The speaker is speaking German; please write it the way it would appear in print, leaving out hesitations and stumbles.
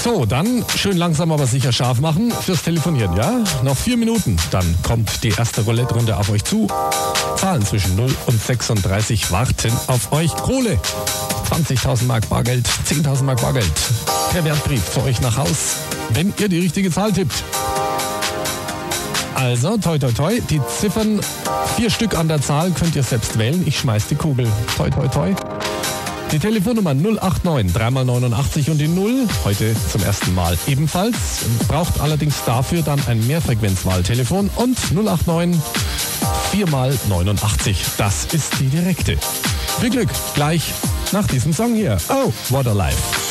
So, dann schön langsam aber sicher scharf machen fürs Telefonieren, ja? Noch 4 Minuten, dann kommt die erste Roulette-Runde auf euch zu. Zahlen zwischen 0 und 36 warten auf euch. Kohle, 20.000 Mark Bargeld, 10.000 Mark Bargeld. Per Wertbrief zu euch nach Haus, wenn ihr die richtige Zahl tippt. Also, toi toi toi, die Ziffern, 4 Stück an der Zahl könnt ihr selbst wählen. Ich schmeiß die Kugel. Toi toi toi. Die Telefonnummer 089 3x89 und die 0, heute zum ersten Mal ebenfalls. Braucht allerdings dafür dann ein Mehrfrequenzwahltelefon und 089 4x89. Das ist die direkte. Viel Glück, gleich nach diesem Song hier. Oh, what a life.